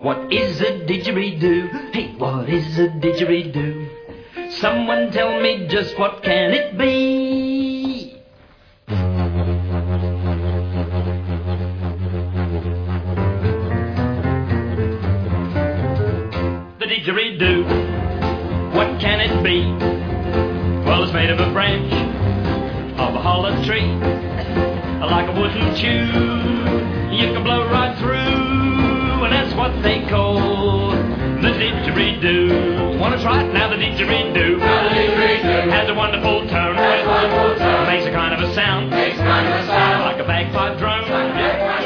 What is a didgeridoo? Hey, what is a didgeridoo? Someone tell me just what can it be? The didgeridoo, what can it be? Well, it's made of a branch of a hollow tree, like a wooden tube you can blow right through, and that's what they call the didgeridoo. Wanna try it now? The didgeridoo has a wonderful tone, makes a kind of a sound, like a bagpipe drone.